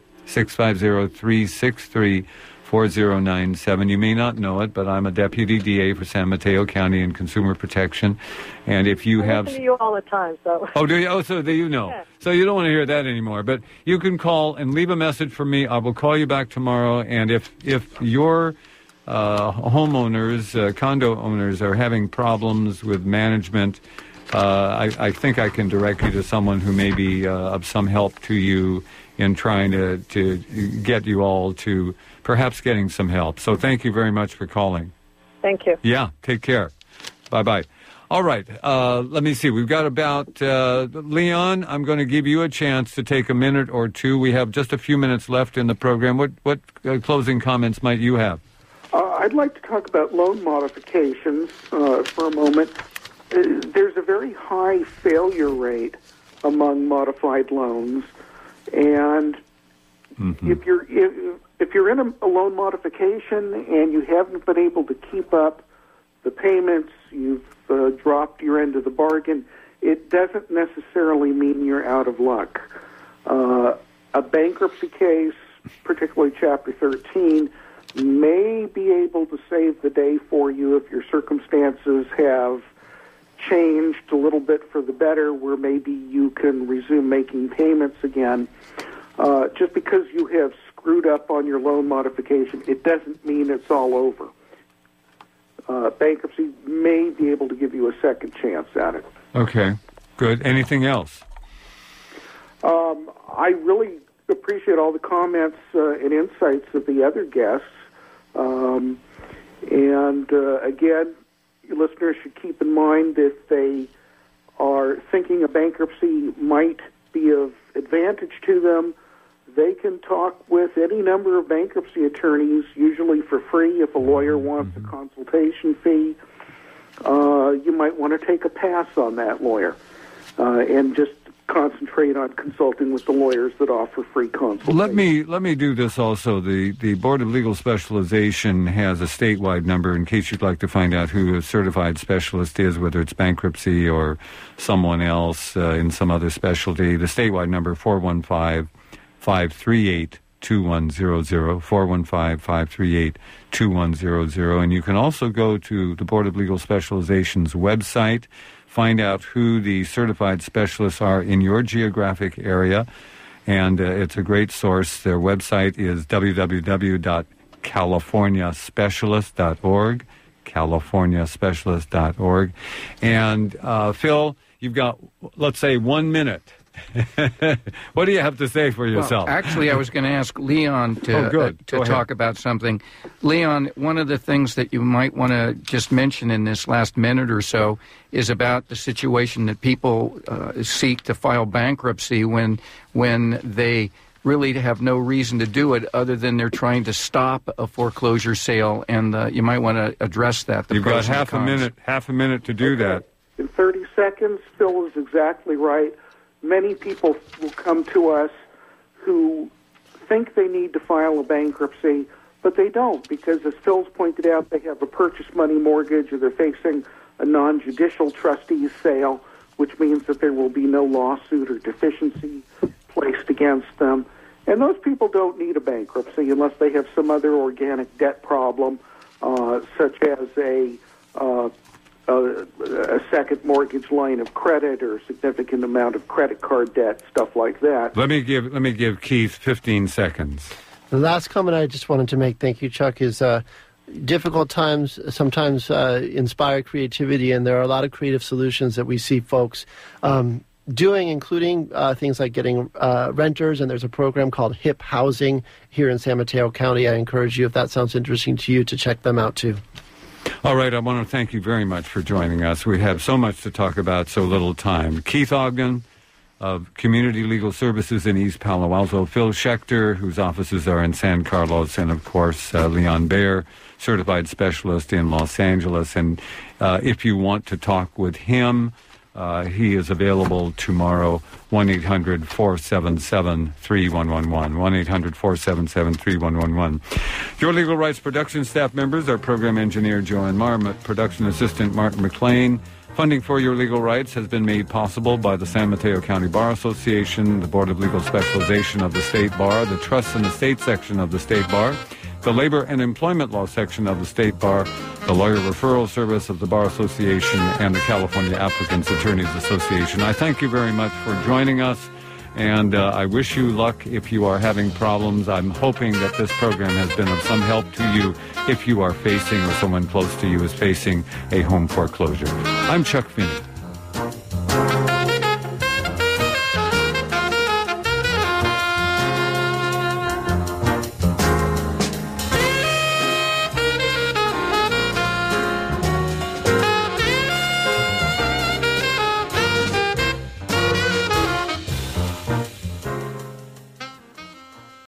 650-363-4097. You may not know it, but I'm a deputy DA for San Mateo County in Consumer Protection. And if you have... I listen to you all the time, so... Oh, do you? Oh, so do you know. Yeah. So you don't want to hear that anymore. But you can call and leave a message for me. I will call you back tomorrow. And if your homeowners, condo owners, are having problems with management, I think I can direct you to someone who may be of some help to you in trying to get you all to perhaps getting some help. So thank you very much for calling. Thank you. Yeah, take care. Bye-bye. All right, let me see. We've got about, Leon, I'm going to give you a chance to take a minute or two. We have just a few minutes left in the program. What closing comments might you have? I'd like to talk about loan modifications for a moment. There's a very high failure rate among modified loans, and if you're in a loan modification and you haven't been able to keep up the payments, you've dropped your end of the bargain, it doesn't necessarily mean you're out of luck. A bankruptcy case, particularly Chapter 13, may be able to save the day for you if your circumstances have changed a little bit for the better, where maybe you can resume making payments again. Just because you have screwed up on your loan modification, it doesn't mean it's all over. Bankruptcy may be able to give you a second chance at it. Okay, good. Anything else? I really appreciate all the comments and insights of the other guests. Again, your listeners should keep in mind if they are thinking a bankruptcy might be of advantage to them, they can talk with any number of bankruptcy attorneys, usually for free if a lawyer wants a consultation fee. You might want to take a pass on that lawyer and just concentrate on consulting with the lawyers that offer free consultation. Let me do this also. The Board of Legal Specialization has a statewide number in case you'd like to find out who a certified specialist is, whether it's bankruptcy or someone else in some other specialty. The statewide number, 415-538-2100, 415-538-2100. And you can also go to the Board of Legal Specialization's website, find out who the certified specialists are in your geographic area, and it's a great source. Their website is www.californiaspecialist.org, californiaspecialist.org. And Phil, you've got, let's say, 1 minute. What do you have to say for yourself? Well, actually, I was going to ask Leon to talk about something. Leon, one of the things that you might want to just mention in this last minute or so is about the situation that people seek to file bankruptcy when they really have no reason to do it other than they're trying to stop a foreclosure sale, and you might want to address that. You've got half a minute to do that. In 30 seconds, Phil is exactly right. Many people will come to us who think they need to file a bankruptcy, but they don't, because as Phil's pointed out, they have a purchase money mortgage or they're facing a non-judicial trustee's sale, which means that there will be no lawsuit or deficiency placed against them. And those people don't need a bankruptcy unless they have some other organic debt problem, such as a second mortgage line of credit or a significant amount of credit card debt, stuff like that. Let me give Keith 15 seconds. The last comment I just wanted to make, thank you, Chuck, is difficult times sometimes inspire creativity, and there are a lot of creative solutions that we see folks doing, including things like getting renters, and there's a program called HIP Housing here in San Mateo County. I encourage you, if that sounds interesting to you, to check them out too. All right, I want to thank you very much for joining us. We have so much to talk about, so little time. Keith Ogden of Community Legal Services in East Palo Alto, Phil Schechter, whose offices are in San Carlos, and, of course, Leon Baer, certified specialist in Los Angeles. And if you want to talk with him, He is available tomorrow, 1-800-477-3111, 1-800-477-3111. Your Legal Rights production staff members are program engineer Joanne Marmot, production assistant Martin McLean. Funding for Your Legal Rights has been made possible by the San Mateo County Bar Association, the Board of Legal Specialization of the State Bar, the Trusts and Estate section of the State Bar, the Labor and Employment Law section of the State Bar, the Lawyer Referral Service of the Bar Association, and the California Applicants Attorneys Association. I thank you very much for joining us, and I wish you luck if you are having problems. I'm hoping that this program has been of some help to you if you are facing or someone close to you is facing a home foreclosure. I'm Chuck Finney.